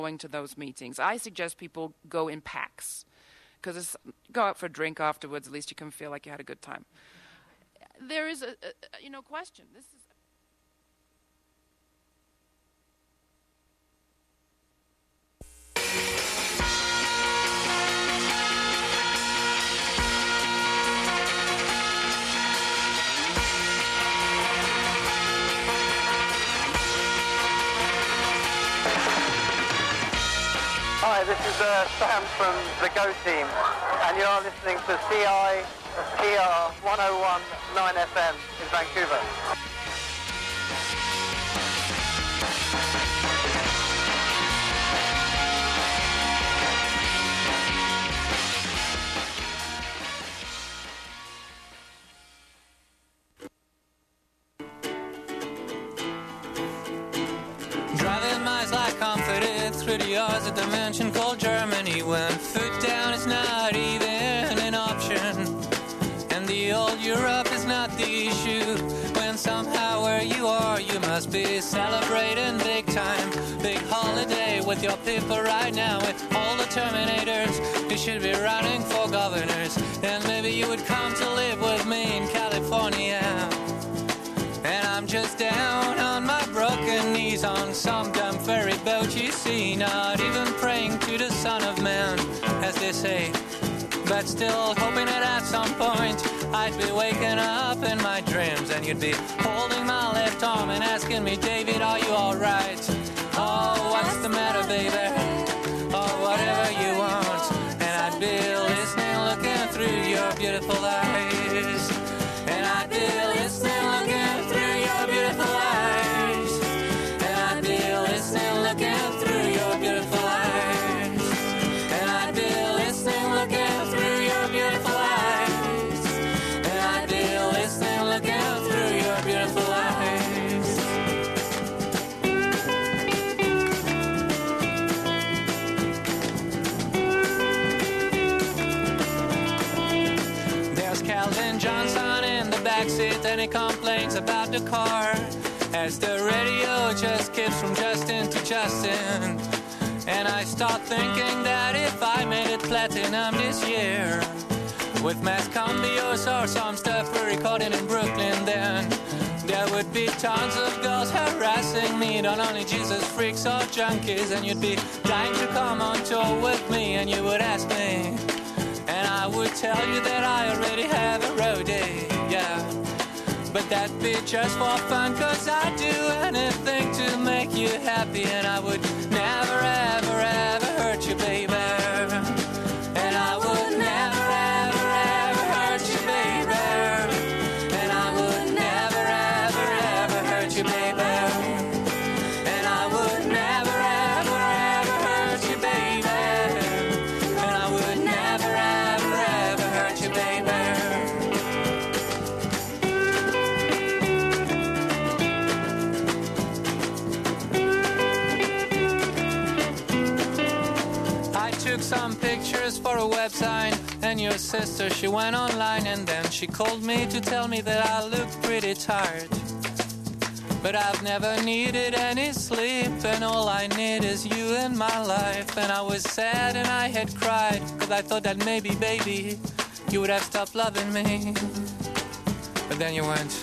going to those meetings. I suggest people go in packs, because go out for a drink afterwards. At least you can feel like you had a good time. There is a question. This is. Hi, this is Sam from the Go Team, and you are listening to CITR 101.9 FM in Vancouver. Driving miles like comforted through the yards of dimension called Germany, when foot down is not even an option, and the old Europe is not the issue. When somehow where you are, you must be celebrating big time, big holiday with your people right now, with all the Terminators who should be running for governors. And maybe you would come to live with me in California. And I'm just down on my broken knees on some dumb ferry boat, you see, not even praying to the Son of Man, as they say, but still hoping that at some point I'd be waking up in my dreams, and you'd be holding my left arm and asking me, David, are you alright? Oh, what's the matter, baby? Or whatever you want. And I'd be listening, looking through your beautiful eyes. And I'd be listening, looking through your beautiful eyes. And I'd be listening, looking through your beautiful eyes. And I'd be listening, looking through your beautiful eyes. And I'd be listening, looking through your beautiful eyes. There's Calvin Johnson in the backseat, and he complains about the car as the radio just skips from Justin to Justin. And I start thinking that if I made it platinum this year, with Mass Cambios or some stuff we're recording in Brooklyn, then there would be tons of girls harassing me, not only Jesus freaks or junkies. And you'd be dying to come on tour with me, and you would ask me, and I would tell you that I already have a roadie, yeah. But that'd be just for fun, 'cause I'd do anything to make you happy. And I would never, ever, ever hurt you, baby. And I would never, ever, ever hurt you, baby. And I would never, ever, ever hurt you, baby. And I would never, ever, ever hurt you, baby. And I would never, ever, ever hurt you, baby. I took some pictures for a website, and your sister, she went online, and then she called me to tell me that I looked pretty tired. But I've never needed any sleep, and all I need is you in my life. And I was sad and I had cried, 'cause I thought that maybe, baby, you would have stopped loving me. But then you went.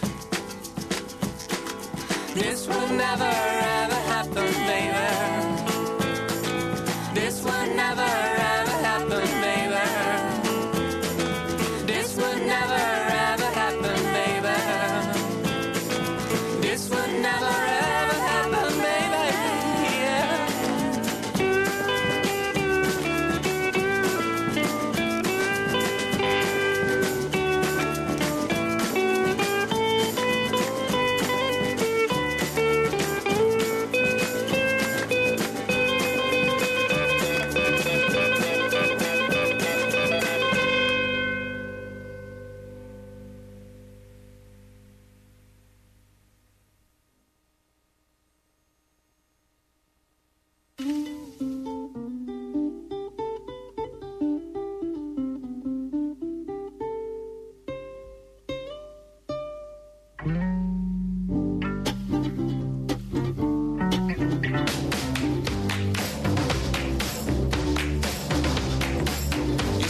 This would never ever happen, baby. This would never ever happen, baby. This would never ever happen, baby. This would never ever happen, baby. Yeah.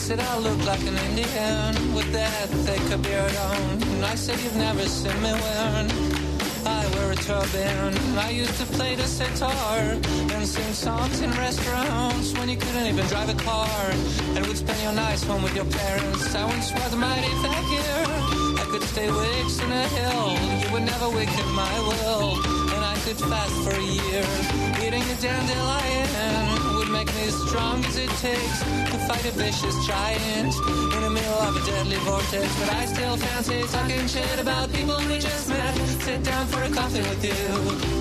said I look like an Indian with that thick beard on. And I said you've never seen me wearing. I wear a turban. I used to play the sitar and sing songs in restaurants when you couldn't even drive a car, and would spend your nights home with your parents. I once was a mighty fakir. I could stay weeks in a hill. You would never weaken my will, and I could fast for a year. Eating a dandelion would make me as strong as it takes to fight a vicious giant in the middle of a deadly vortex. But I still fancy talking shit about people we just met. Sit down for a coffee with you.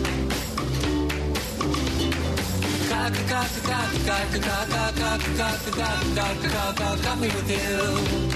Coffee with you.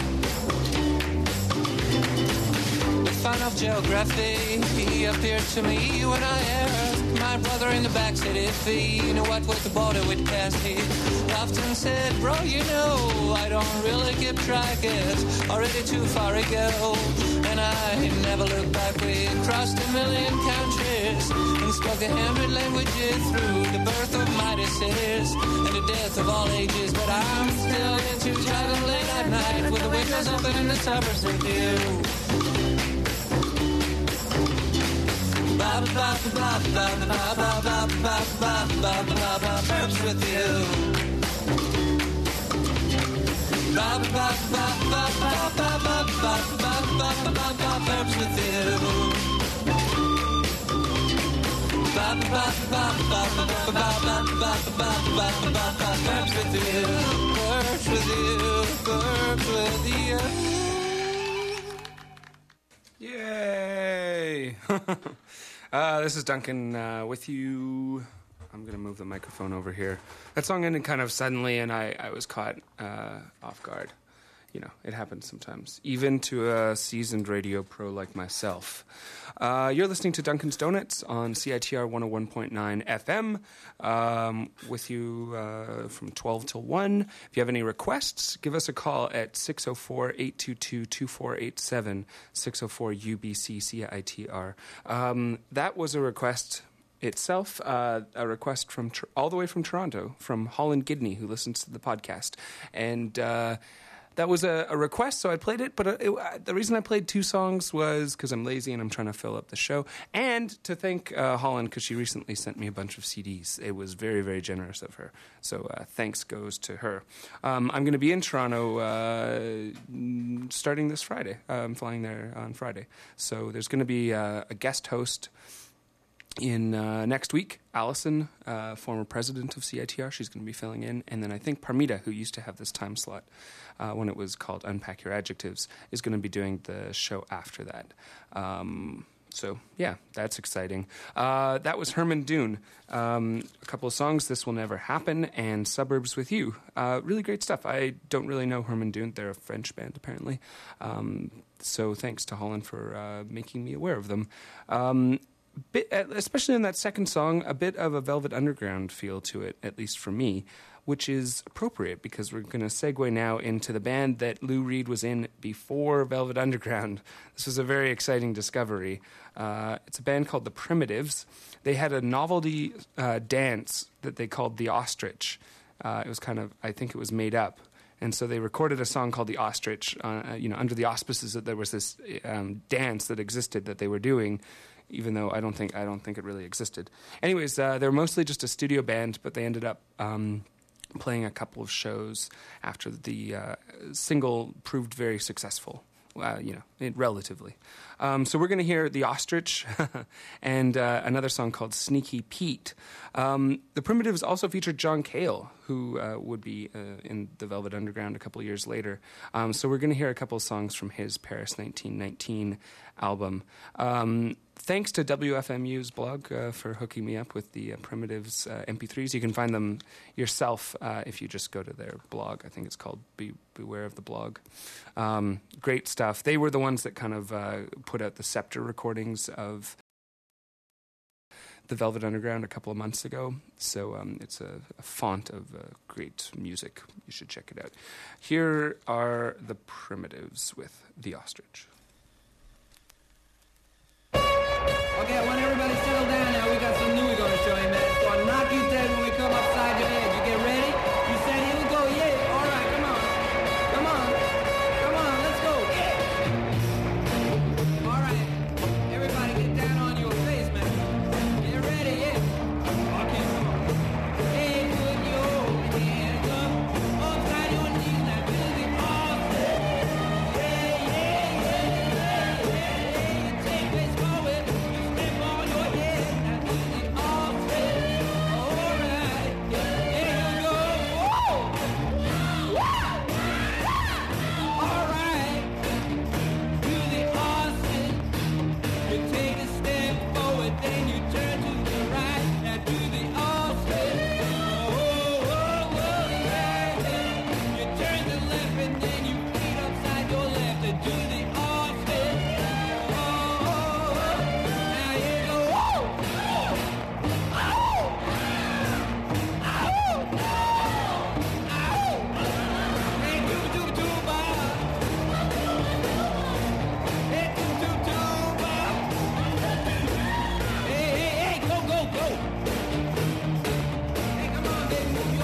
The fun of geography, he appeared to me when I asked my brother in the backseat if he knew what was the border with past. He often said, bro, you know, I don't really keep track, it's already too far ago. And I never looked back. We crossed 1 million countries and spoke 100 languages through the birth of mighty cities and the death of all ages. But I'm still into driving late at night with the windows open in the suburbs with you. Verbs with you. Verbs with you. Verbs with you. Verbs with you. Verbs with you. Yay! This is Duncan with you. I'm going to move the microphone over here. That song ended kind of suddenly, and I was caught off guard. You know, it happens sometimes, even to a seasoned radio pro like myself. You're listening to Duncan's Donuts on CITR 101.9 FM with you from 12 till 1. If you have any requests, give us a call at 604-822-2487, 604-UBC-CITR. That was a request itself, a request from all the way from Toronto, from Holland Gidney, who listens to the podcast. And that was a request, so I played it. But the reason I played 2 songs was because I'm lazy and I'm trying to fill up the show. And to thank Holland, because she recently sent me a bunch of CDs. It was very, very generous of her. So thanks goes to her. I'm going to be in Toronto starting this Friday. I'm flying there on Friday. So there's going to be a guest host in next week. Allison, former president of CITR, she's going to be filling in. And then I think Parmita, who used to have this time slot when it was called Unpack Your Adjectives, is going to be doing the show after that. So, yeah, that's exciting. That was Herman Dune. A couple of songs, This Will Never Happen, and Suburbs with You. Really great stuff. I don't really know Herman Dune. They're a French band, apparently. So thanks to Holland for making me aware of them. Especially in that second song, a bit of a Velvet Underground feel to it, at least for me, which is appropriate because we're going to segue now into the band that Lou Reed was in before Velvet Underground. This was a very exciting discovery. It's a band called The Primitives. They had a novelty dance that they called The Ostrich. It was kind of, I think it was made up. And so they recorded a song called The Ostrich, under the auspices that there was this dance that existed that they were doing, even though I don't think it really existed. Anyways, they're mostly just a studio band, but they ended up playing a couple of shows after the single proved very successful. Relatively. So we're going to hear The Ostrich and another song called Sneaky Pete. The Primitives also featured John Cale, who would be in the Velvet Underground a couple of years later. So we're going to hear a couple of songs from his Paris 1919 album. Thanks to WFMU's blog for hooking me up with the Primitives MP3s. You can find them yourself if you just go to their blog. I think it's called Beware of the Blog. Great stuff. They were the ones that kind of put out the Scepter recordings of the Velvet Underground a couple of months ago. So it's a font of great music. You should check it out. Here are the Primitives with The Ostrich. Okay, I want everybody to settle down now. We got something new we're going to show you, man. So I'll knock you dead when we come upside your head. You get ready? You said here we go, yeah. All right, come on.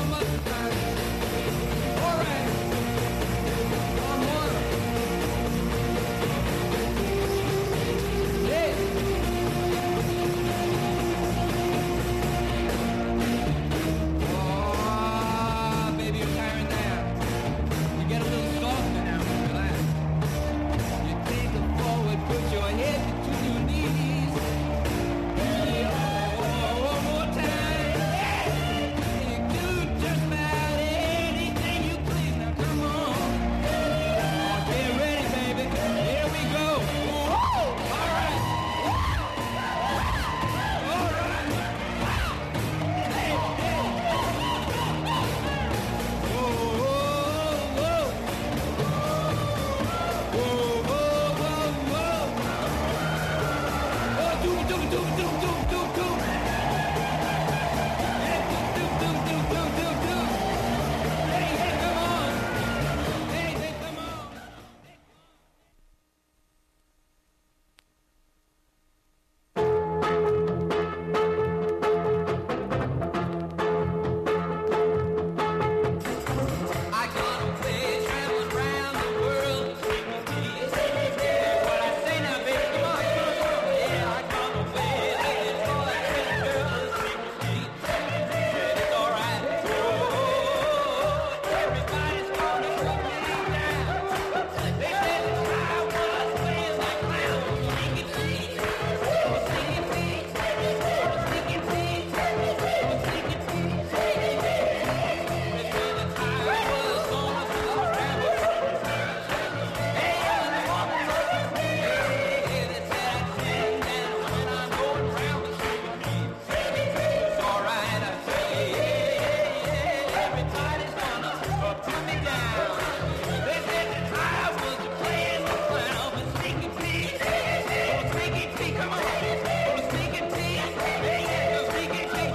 mustard patch. All right. One more. Hey. Oh, baby, you're tiring down. You get a little softer now. Relax. You take a forward, put your head between your knees. One more time. You do just about anything you please. Now come on. Get ready, baby. Here we go. All right. All right. Hey, hey. Whoa, whoa, whoa. Whoa, whoa, whoa, whoa. Oh, do. Hey, do. Hey, come on. Hey, come on. I got a place traveling around the world. What I say now, baby, come on. Yeah, I got a place, ladies, boys, and girls. It's all right. Oh, everybody's gonna put me down. They said that I was playing like clown. Sneaky Pete, Sneaky Pete, Sneaky Pete, Sneaky Pete. They said that I was gonna do ramble. Hey, the woman looked at me. They said I'd sing down when I'm going round with Sneaky Pete. It's all right, I say. Everybody's gonna put me down. They said that I was playing the clown with Sneaky Pete. Sneaky Pete, come on. Sneaky Pete. Yeah, Sneaky Pete.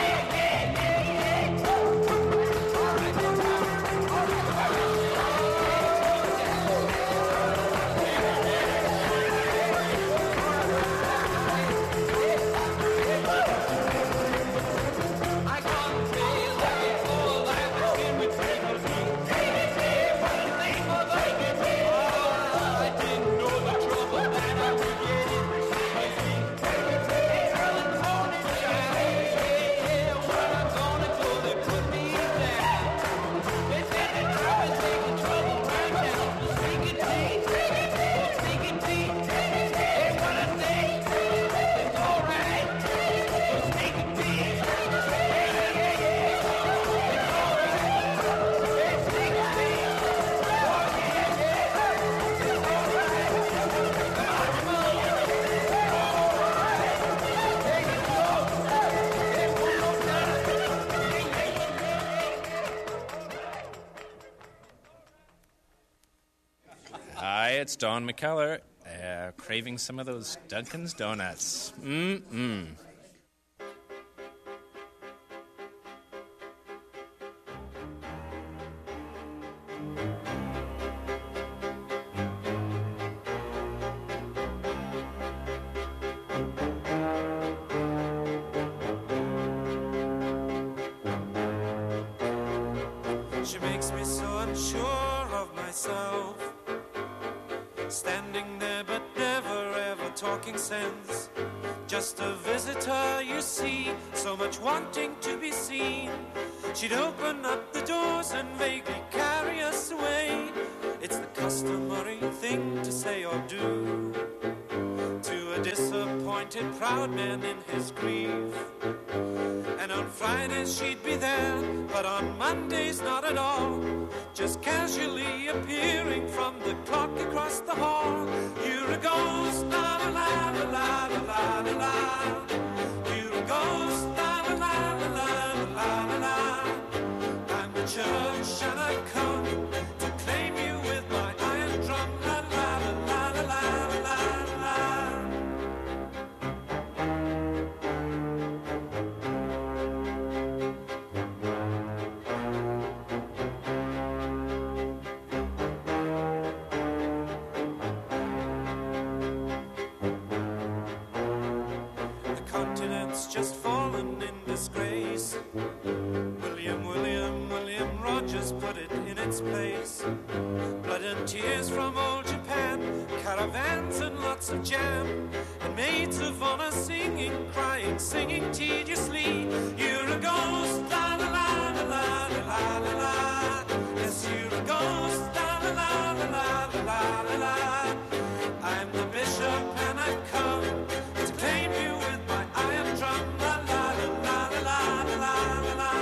I got a feel like it's all life again with Sneaky Pete. What a name of Sneaky Pete. I didn't know the trouble that I would get in with Sneaky Pete. Early morning shine. Yeah, when I'm gonna go, they put me down. They said that I was making trouble right now with Sneaky Pete. Sneaky Pete. Hey, what I say? It's all right. Sneaky Pete. Hi, it's Don McKellar, craving some of those Dunkin's Donuts. Mm-mm. She makes me so unsure of myself, standing there but never ever talking sense. Just a visitor, you see, so much wanting to be seen. She'd open up the doors and vaguely carry us away. It's the customary thing to say or do to a disappointed proud man in his grief. And on Fridays she'd be there, but on Mondays not at all, just casually appearing from the clock across the hall. You're a ghost, la la la la la la la la. You're a ghost, la la la la la la la la. I'm the church and I've come to claim you with my iron drum, la la la la la la la la. its place. Blood and tears from old Japan, caravans and lots of jam, and maids of honor singing, crying, singing tediously. You're a ghost, la la la la la la la la. Yes, you're a ghost, la la la la la la la la. I'm the bishop and I've come to claim you with my iron drum. La la la la la la la la.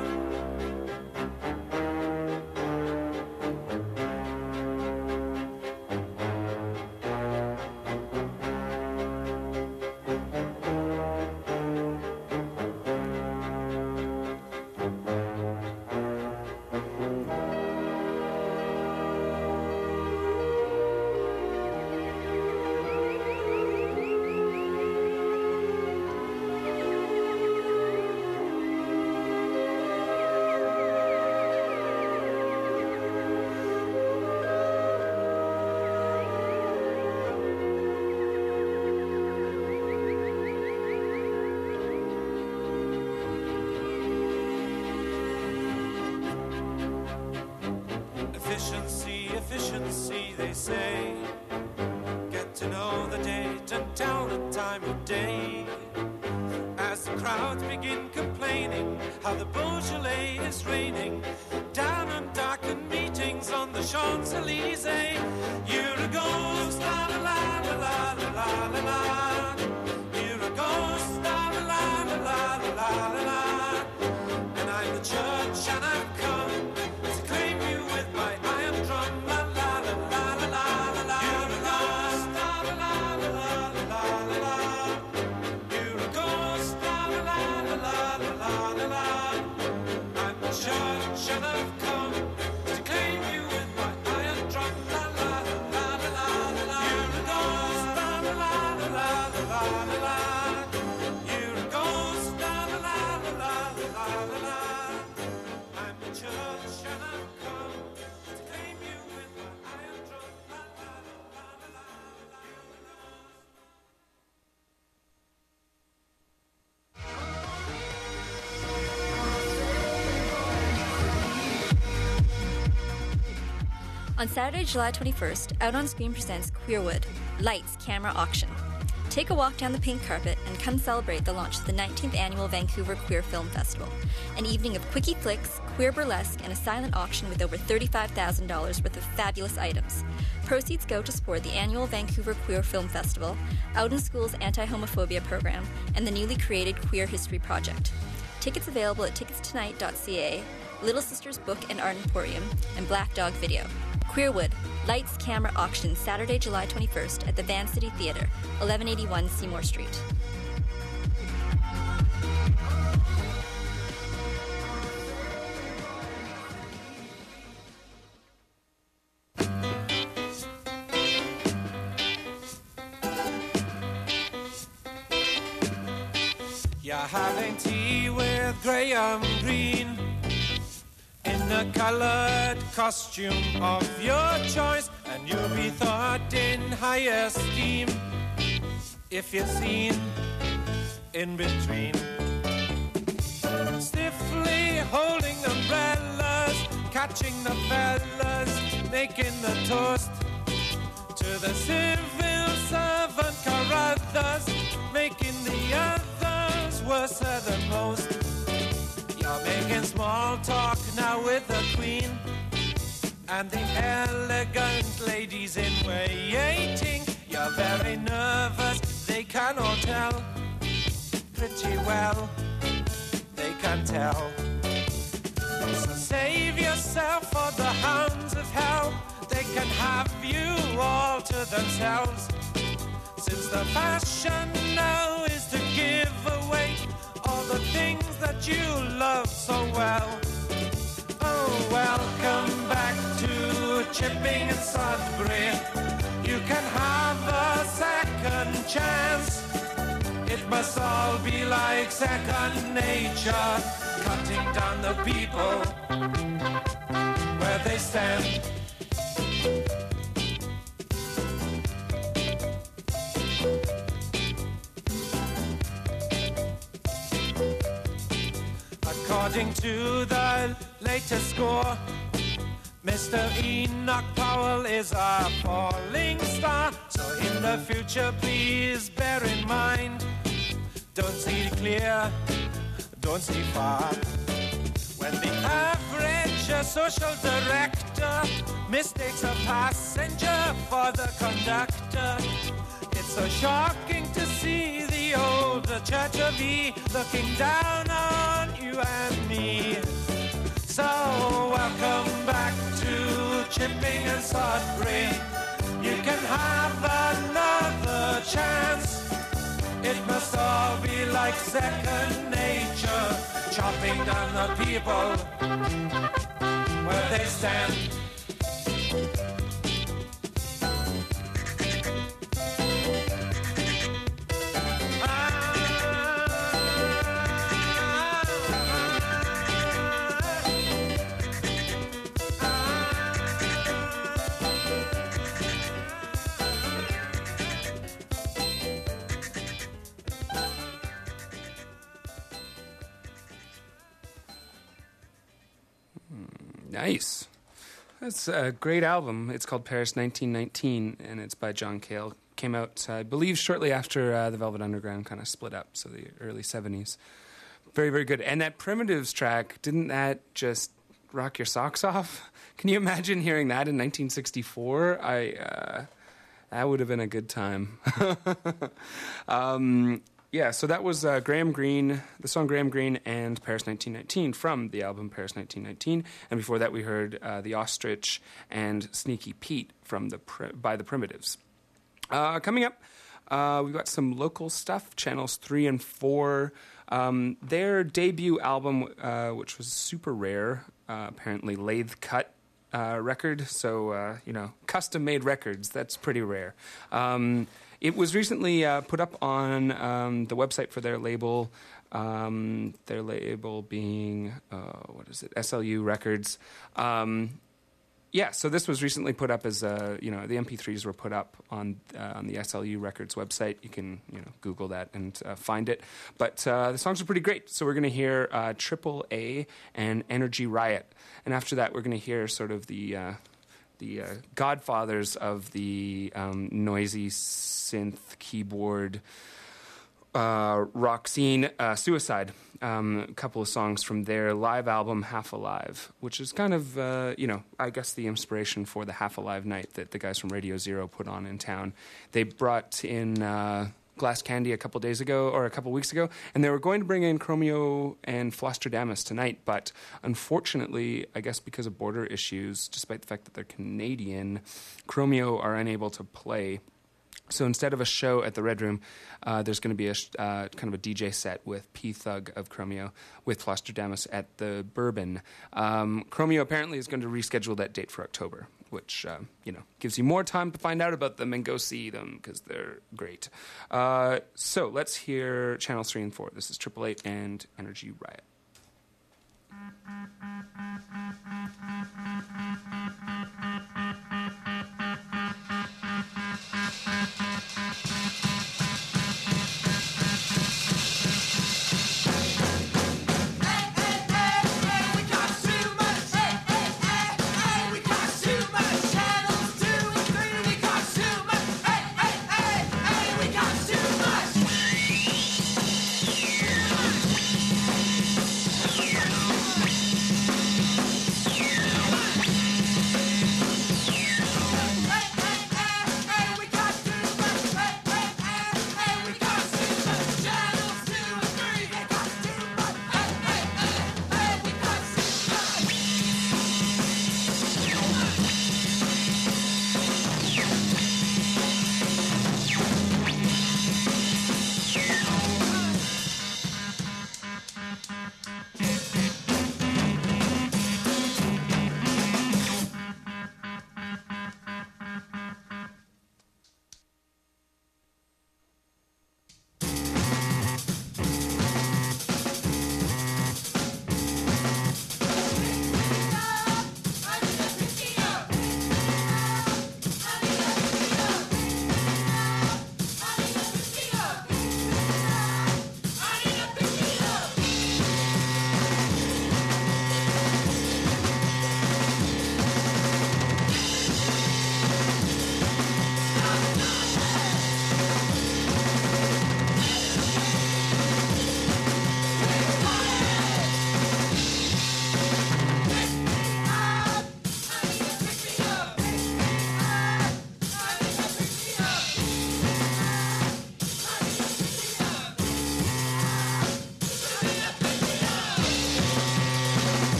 Efficiency, efficiency, they say. Get to know the date and tell the time of day. As the crowds begin complaining how the Beaujolais is raining, down and darkened meetings on the Champs-Élysées. You're a ghost, la la la la la la la la. You're a ghost, la la la la la la la la. And I'm the church and I've come to claim you with my iron drum. La la la la la la la. You're a ghost, la la la la la la la la. You're a ghost, la la la la la la la la. I'm the church and I've come to claim you with my iron drum. La la la la la la la. You're a ghost, la la la la la la la la. You're a ghost, la la la la la la la. I'm the church and I've come to claim you with my iron drum. La la la la la la. On Saturday, July 21st, Out on Screen presents Queerwood, Lights, Camera, Auction. Take a walk down the pink carpet and come celebrate the launch of the 19th Annual Vancouver Queer Film Festival. An evening of quickie flicks, queer burlesque, and a silent auction with over $35,000 worth of fabulous items. Proceeds go to support the annual Vancouver Queer Film Festival, Out in School's anti-homophobia program, and the newly created Queer History Project. Tickets available at ticketstonight.ca, Little Sisters Book and Art Emporium, and Black Dog Video. Queerwood, Lights, Camera, Auction, Saturday, July 21st at the Van City Theatre, 1181 Seymour Street. You're having tea with Graham Greene in the coloured costume of your choice, and you'll be thought in high esteem if you're seen in between, stiffly holding umbrellas, catching the fellas, making the toast to the civil servant Carruthers, making the others worse than most. You're making small talk now with the Queen and the elegant ladies in waiting. You're very nervous, they can all tell. Pretty well, they can tell. So save yourself for the hounds of hell. They can have you all to themselves, since the fashion now is to give away all the things that you love so well. Oh, welcome back to Chipping and Sudbury. You can have a second chance. It must all be like second nature, cutting down the people where they stand. According to the latest score, Mr. Enoch Powell is a falling star, so in the future please bear in mind, don't see clear, don't see far. When the average social director mistakes a passenger for the conductor, it's so shocking to see the old Church of E looking down on you and me. So welcome back to Chipping and Sudbury. You can have another chance. It must all be like second nature, chopping down the people where they stand. Nice. That's a great album. It's called Paris 1919, and it's by John Cale. Came out, I believe, shortly after the Velvet Underground kind of split up, so the early 70s. Very, very good. And that Primitives track, didn't that just rock your socks off? Can you imagine hearing that in 1964? That would have been a good time. Yeah, so that was Graham Greene, the song Graham Greene and Paris 1919 from the album Paris 1919. And before that we heard The Ostrich and Sneaky Pete from by the Primitives. Coming up, we've got some local stuff, Channels 3 and 4. Their debut album, which was super rare, apparently lathe cut record. So, custom-made records, that's pretty rare. It was recently put up on the website for their label being, SLU Records. So this was recently put up as, the MP3s were put up on the SLU Records website. You can, Google that and find it. But the songs are pretty great. So we're going to hear AAA and Energy Riot. And after that, we're going to hear sort of the godfathers of the noisy synth keyboard rock scene, Suicide. A couple of songs from their live album Half Alive, which is kind of, I guess the inspiration for the Half Alive night that the guys from Radio Zero put on in town. They brought in Glass Candy a couple weeks ago, and they were going to bring in Chromeo and Flosstradamus tonight, but unfortunately, I guess because of border issues, despite the fact that they're Canadian, Chromeo are unable to play. So instead of a show at the Red Room, there's going to be a kind of a DJ set with P-Thug of Chromeo with Flosstradamus at the Bourbon. Chromeo apparently is going to reschedule that date for October, which, gives you more time to find out about them and go see them because they're great. So let's hear Channels 3 and 4. This is 888 and Energy Riot.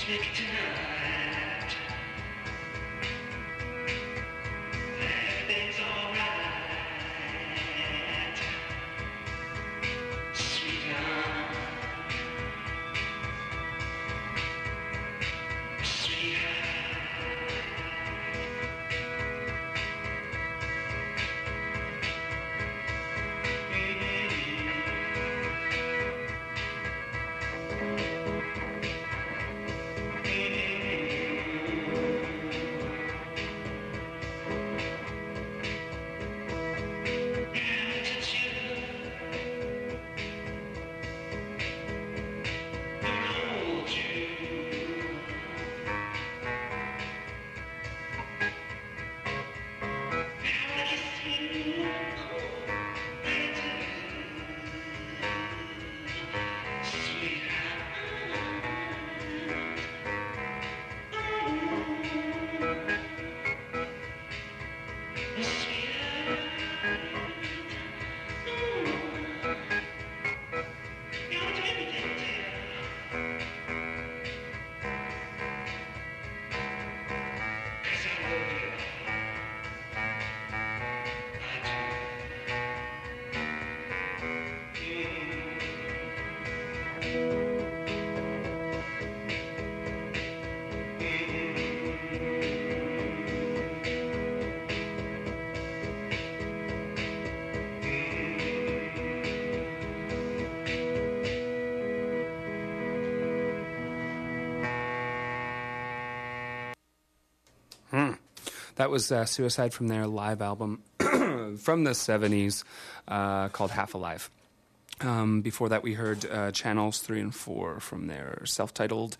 That was Suicide from their live album from the 70s called Half Alive. Before that, we heard Channels 3 and 4 from their self-titled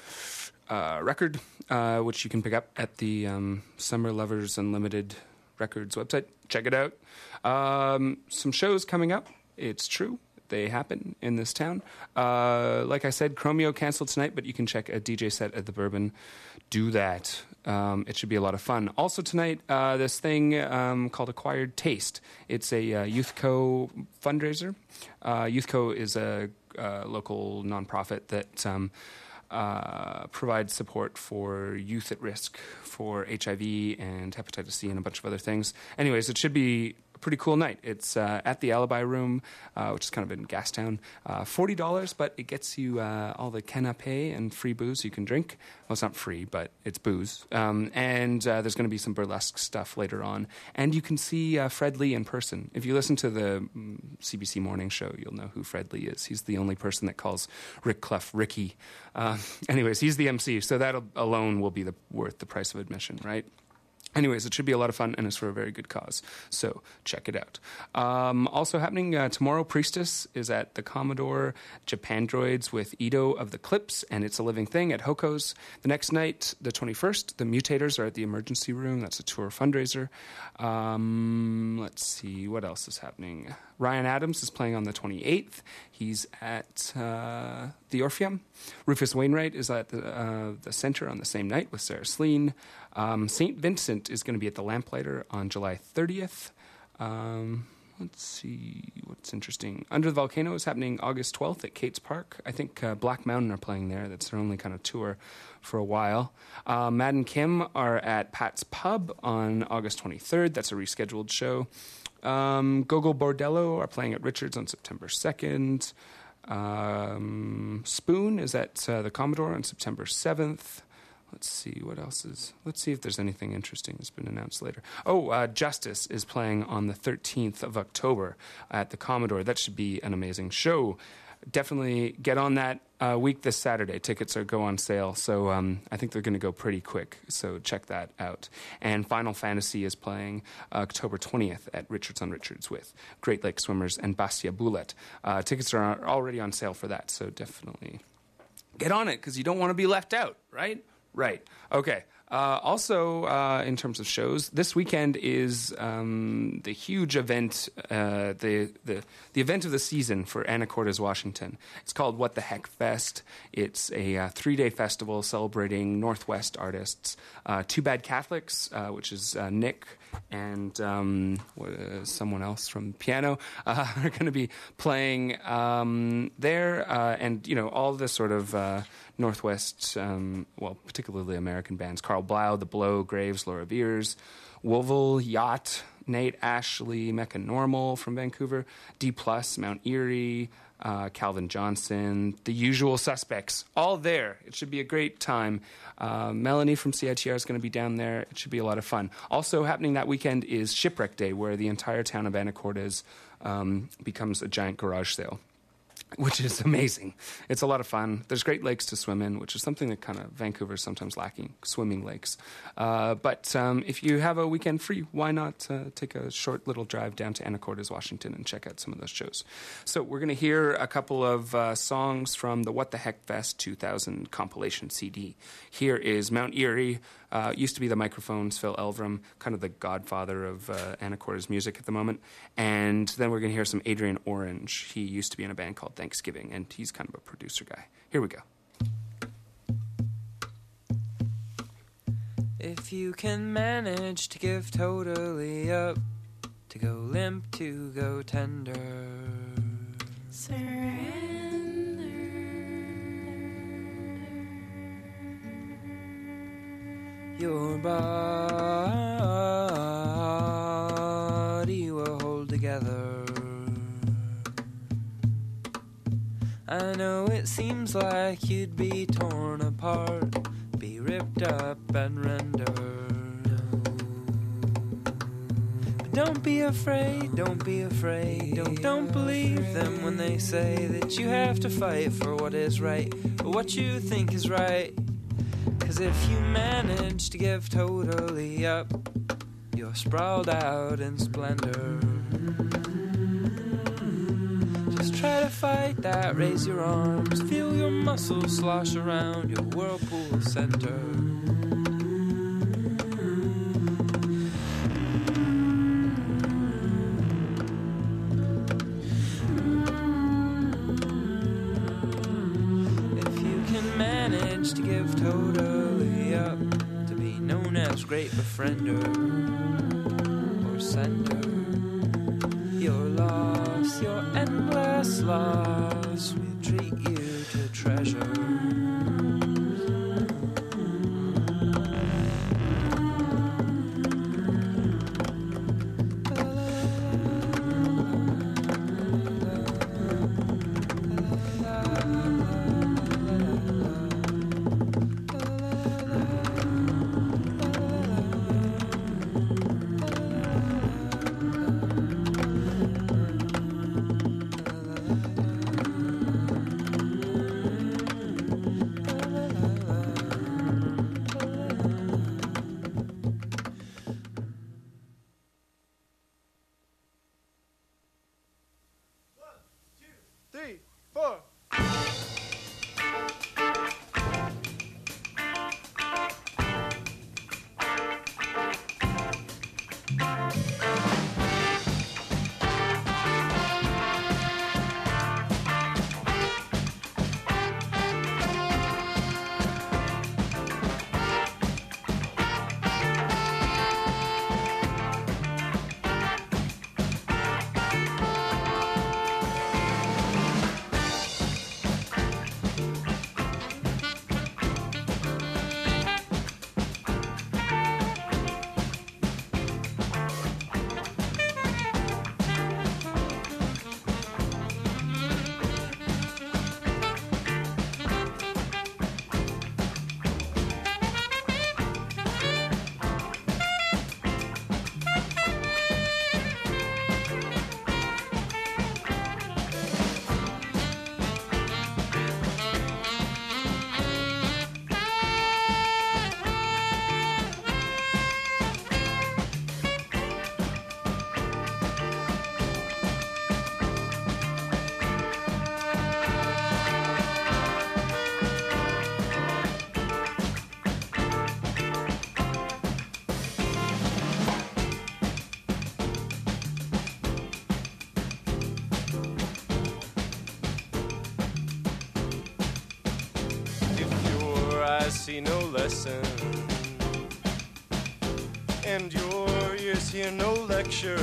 record, which you can pick up at the Summer Lovers Unlimited Records website. Check it out. Some shows coming up. It's true. They happen in this town. Like I said, Chromeo canceled tonight, but you can check a DJ set at the Bourbon. Do that. It should be a lot of fun. Also tonight, this thing called Acquired Taste. It's a YouthCo fundraiser. YouthCo is a local nonprofit that provides support for youth at risk for HIV and hepatitis C and a bunch of other things. Anyways, it should be a pretty cool night. It's at the Alibi Room, which is kind of in Gastown. $40, but it gets you all the canapé and free booze you can drink. Well, it's not free, but it's booze. And there's going to be some burlesque stuff later on. And you can see Fred Lee in person. If you listen to the CBC Morning Show, you'll know who Fred Lee is. He's the only person that calls Rick Clough Ricky. Anyways, he's the MC, so that alone will be worth the price of admission, right? Anyways, it should be a lot of fun, and it's for a very good cause. So check it out. Also happening tomorrow, Priestess is at the Commodore Japandroids with Ito of the Clips, and It's a Living Thing at Hoko's. The next night, the 21st, the Mutators are at the Emergency Room. That's a tour fundraiser. Let's see, what else is happening? Ryan Adams is playing on the 28th. He's at the Orpheum. Rufus Wainwright is at the Center on the same night with Sarah Sleen. St. Vincent is going to be at the Lamplighter on July 30th. Let's see what's interesting. Under the Volcano is happening August 12th at Kate's Park. I think Black Mountain are playing there. That's their only kind of tour for a while. Mad and Kim are at Pat's Pub on August 23rd. That's a rescheduled show. Gogo Bordello are playing at Richards on September 2nd. Spoon is at the Commodore on September 7th. Let's see what else is. Let's see if there's anything interesting that's been announced later. Justice is playing on the 13th of October at the Commodore. That should be an amazing show. Definitely get on that week this Saturday. Tickets go on sale, so I think they're going to go pretty quick, so check that out. And Final Fantasy is playing October 20th at Richards on Richards with Great Lake Swimmers and Bastia Boulet. Tickets are already on sale for that, so definitely get on it, because you don't want to be left out, right? Right. Okay. Also, in terms of shows, this weekend is the huge event, the event of the season for Anacortes, Washington. It's called What the Heck Fest. It's a 3-day festival celebrating Northwest artists. Too Bad Catholics, which is Nick and someone else from piano are going to be playing there, and all the sort of Northwest, particularly American bands: Carl Blau, The Blow, Graves, Laura Beers, Wolvel, Yacht, Nate Ashley, Mecca Normal from Vancouver, D+, Mount Erie, Calvin Johnson, The Usual Suspects, all there. It should be a great time. Melanie from CITR is going to be down there. It should be a lot of fun. Also happening that weekend is Shipwreck Day, where the entire town of Anacortes becomes a giant garage sale, which is amazing. It's a lot of fun. There's great lakes to swim in, which is something that kind of Vancouver is sometimes lacking, swimming lakes. But if you have a weekend free, why not take a short little drive down to Anacortes, Washington, and check out some of those shows. So we're going to hear a couple of songs from the What the Heck Fest 2000 compilation CD. Here is Mount Erie. Used to be the Microphones, Phil Elverum, kind of the godfather of Anacortes music at the moment. And then we're going to hear some Adrian Orange. He used to be in a band called Thanksgiving, and he's kind of a producer guy. Here we go. If you can manage to give totally up, to go limp, to go tender, your body will hold together. I know it seems like you'd be torn apart, be ripped up and rendered. But don't be afraid, don't be afraid. Don't believe them when they say that you have to fight for what is right, or what you think is right. 'Cause if you manage to give totally up, you're sprawled out in splendor. Just try to fight that, raise your arms, feel your muscles slosh around your whirlpool center. If you can manage to give totally up, to be known as great befriender or sender, your loss, your endless loss will treat you to treasure. See no lesson, and your ears hear no lecture,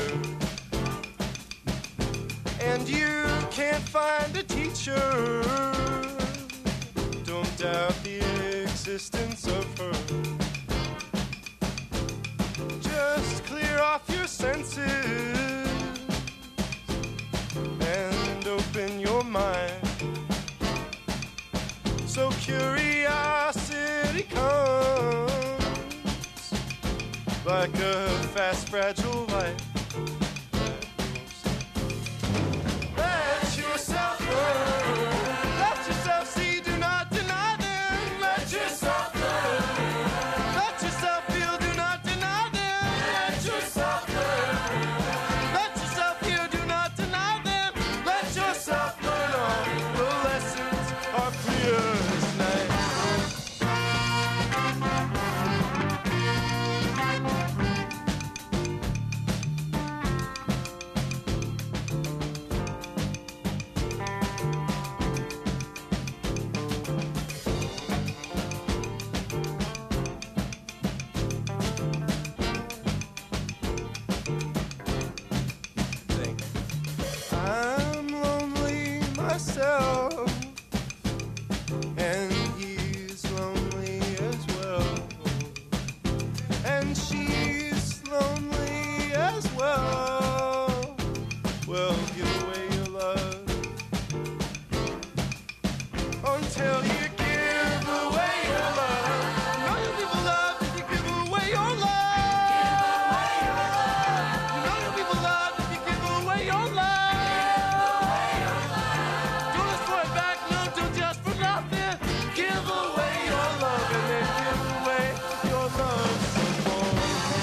and you can't find a teacher. Don't doubt the existence of her. Just clear off your senses and open your mind. So curiosity comes like a fast, fragile light. Let yourself learn. Let yourself see, do not deny them. Let yourself learn. Let yourself feel, do not deny them. Let yourself learn. Let yourself hear, do not deny them. Let yourself learn. All the lessons are clear as night. I'm lonely myself, and he's lonely as well, and she's lonely as well. Well, give away your love until you give away your love. You know you people love if you give away your love. You know you people love if you give away your love. Don't ask for it back, no, don't just for nothing. Give away your love and then give away your love some more.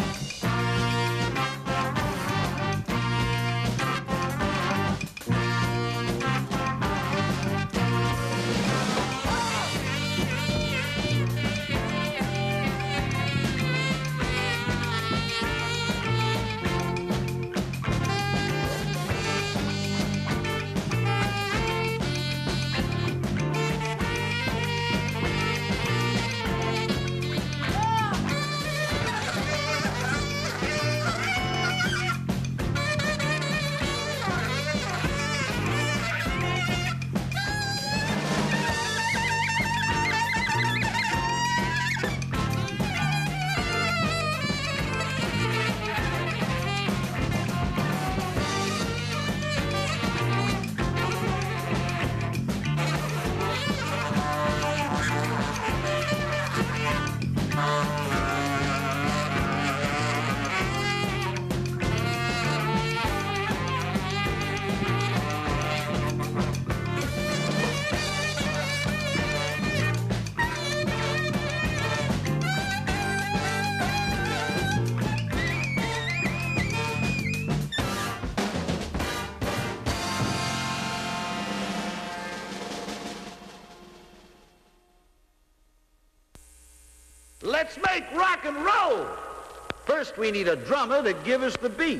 Let's make rock and roll. First, we need a drummer to give us the beat.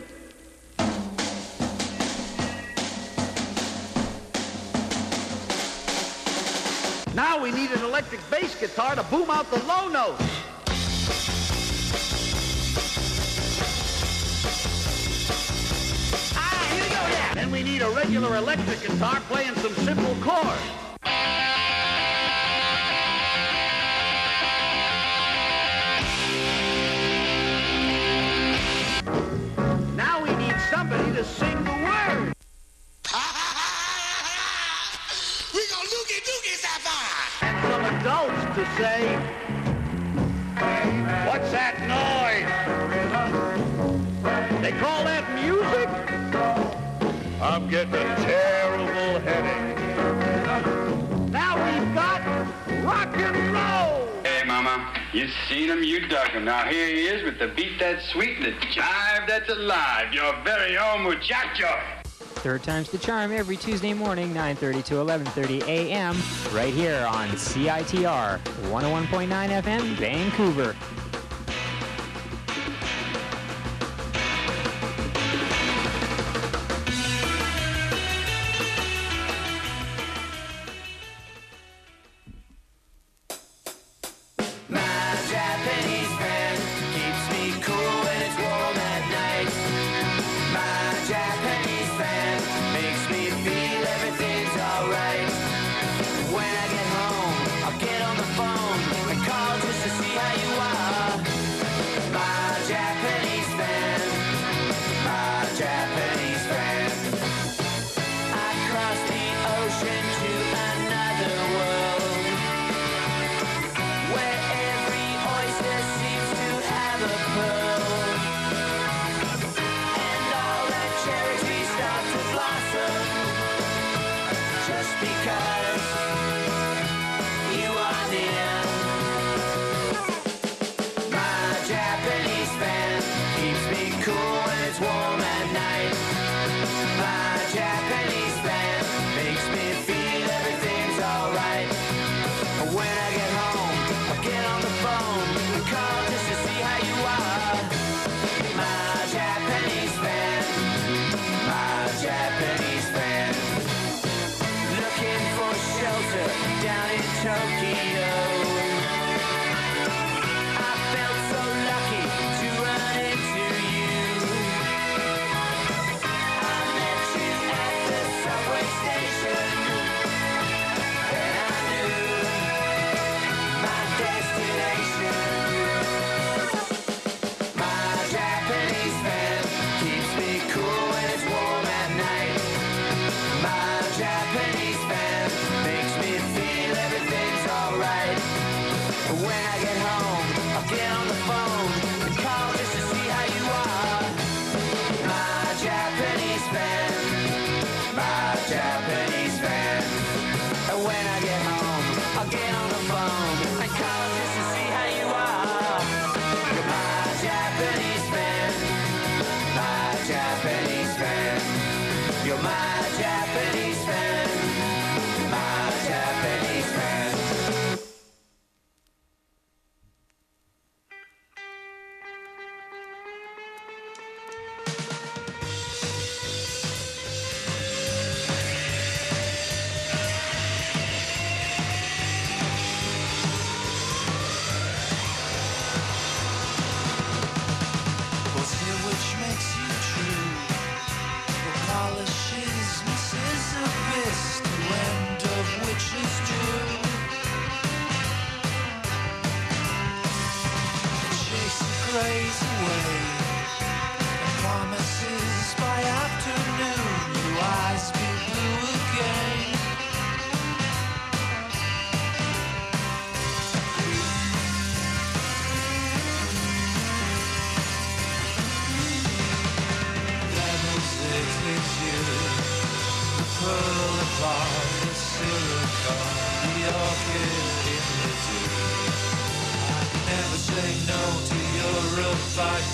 Now we need an electric bass guitar to boom out the low notes. Ah, here we go, yeah. Then we need a regular electric guitar playing some simple chords. Now we need somebody to sing the words. We gonna loogie-doogie sapphire. And some adults to say, what's that noise? They call that music? I'm getting a terrible headache. Now we've got rock and roll. Hey, Mama, you seen him, you dug him. Now here he is with the beat that's sweet and the jive that's alive. Your very own muchacho. Third time's the charm every Tuesday morning, 9:30 to 11:30 a.m. right here on CITR 101.9 FM, Vancouver. My Japanese friend keeps me cool when it's warm at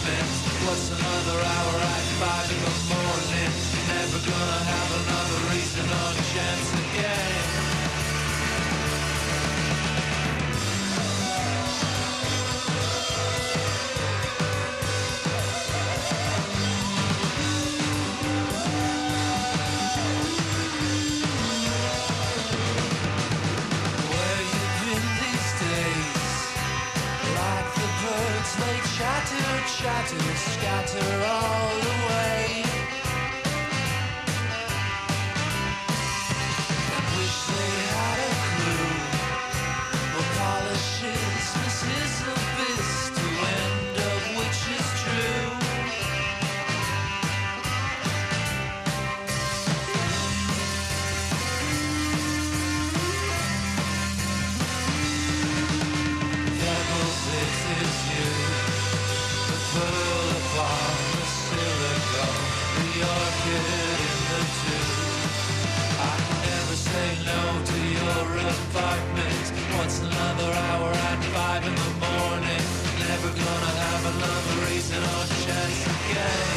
apartment. What's another hour at 5 in the morning? Never gonna have another reason or chance again. Where you been these days? Like the birds, they chatter, chatter, scatter all away. I wish they had a clue. What polishes Mrs. Abyss to end up which is true. Pebbles, it is you. The pearl upon the silicone, the orchid in the tube. I can never say no to your apartment. What's another hour at 5 in the morning? Never gonna have another reason or chance again.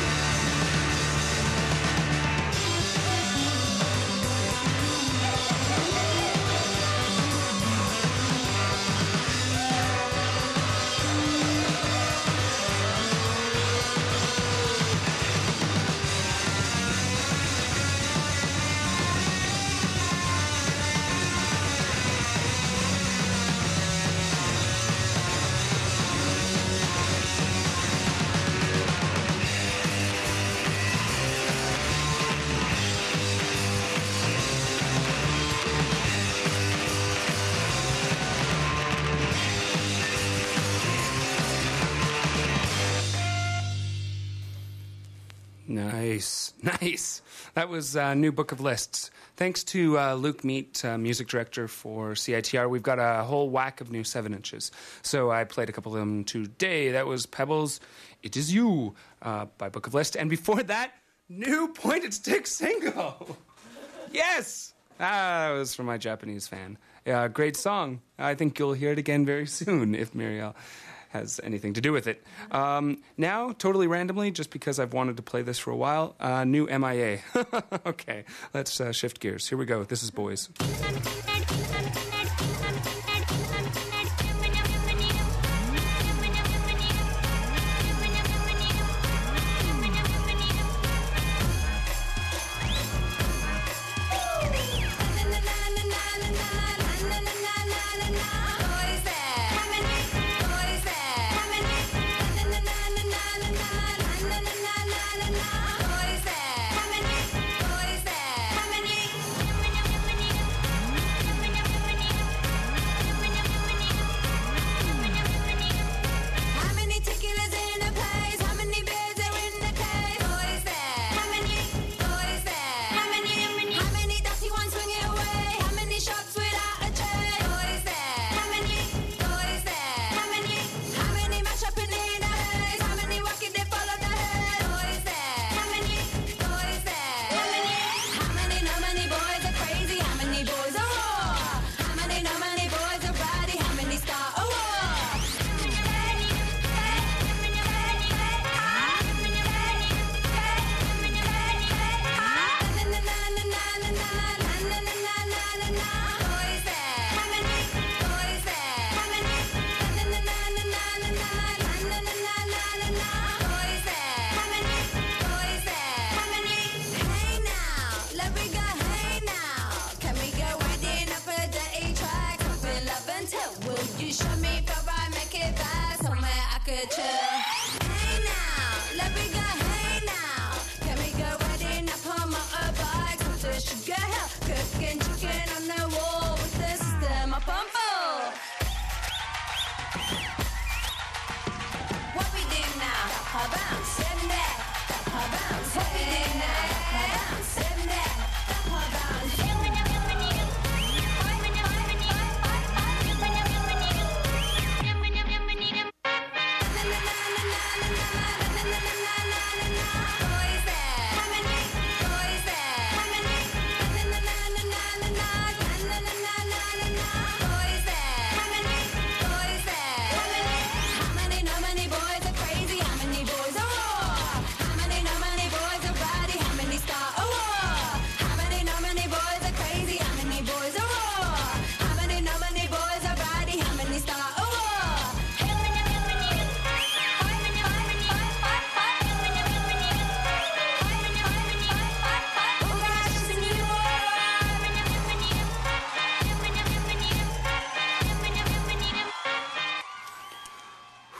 Nice. That was New Book of Lists. Thanks to Luke Meat, music director for CITR. We've got a whole whack of new 7-inches. So I played a couple of them today. That was Pebbles, It Is You by Book of List. And before that, new Pointed Stick single. Yes! That was from my Japanese fan. Great song. I think you'll hear it again very soon if Muriel has anything to do with it. Now, totally randomly, just because I've wanted to play this for a while, new MIA. Okay, let's shift gears. Here we go. This is Boys.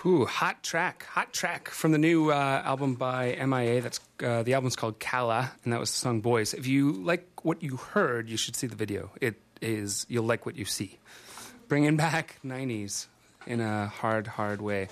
Ooh, hot track from the new album by MIA. That's the album's called Kala, and that was the song Boys. If you like what you heard, you should see the video. You'll like what you see. Bringing back 90s in a hard way.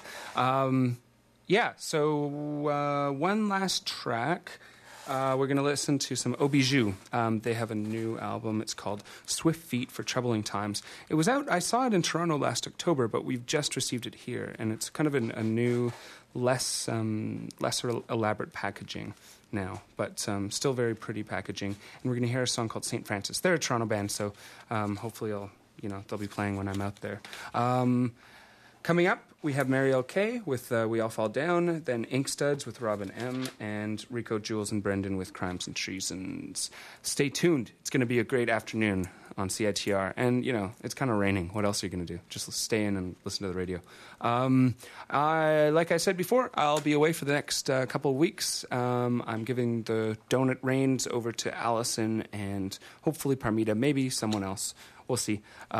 So one last track. We're going to listen to some Obiju. They have a new album. It's called Swift Feet for Troubling Times. It was out, I saw it in Toronto last October, but we've just received it here. And it's kind of a new, lesser elaborate packaging now, but still very pretty packaging. And we're going to hear a song called St. Francis. They're a Toronto band, so hopefully they'll be playing when I'm out there. Coming up, we have Marielle K with We All Fall Down, then Ink Studs with Robin M, and Rico, Jules, and Brendan with Crimes and Treasons. Stay tuned. It's going to be a great afternoon on CITR. And, it's kind of raining. What else are you going to do? Just stay in and listen to the radio. Like I said before, I'll be away for the next couple of weeks. I'm giving the donut reins over to Allison and hopefully Parmita, maybe someone else. We'll see.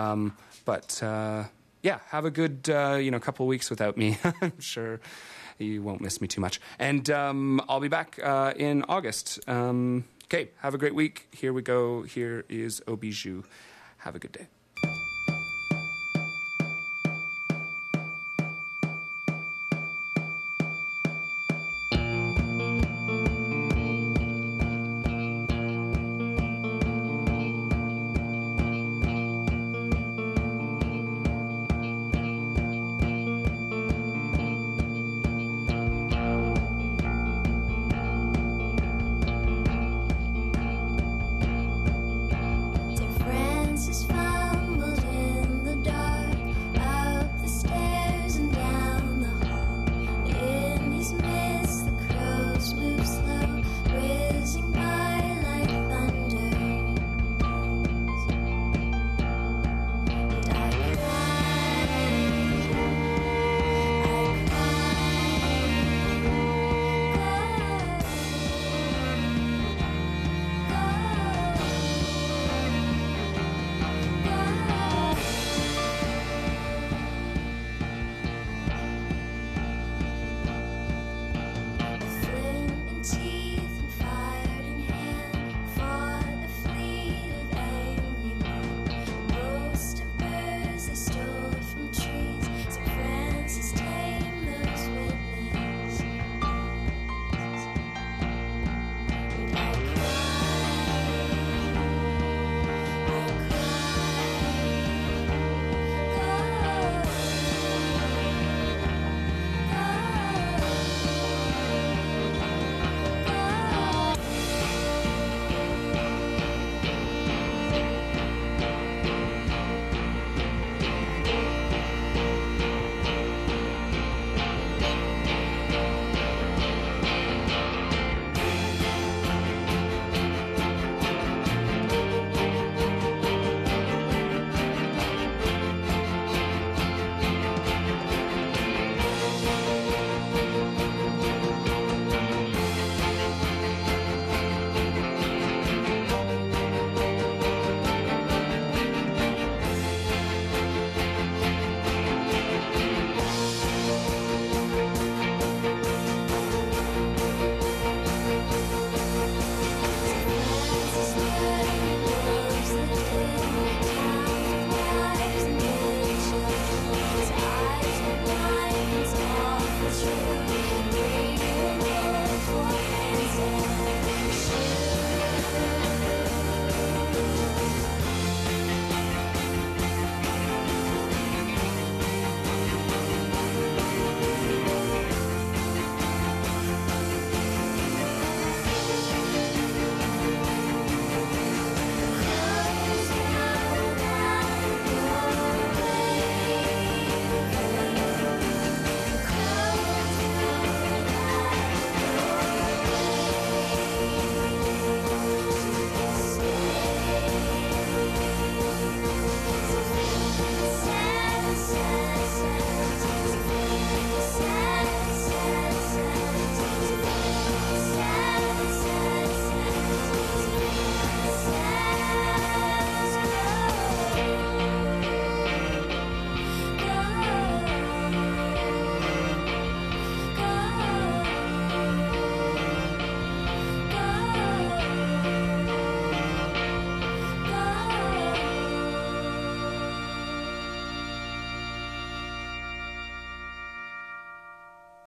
Yeah, have a good, couple of weeks without me. I'm sure you won't miss me too much. And I'll be back in August. Okay, have a great week. Here we go. Here is Obiju. Have a good day.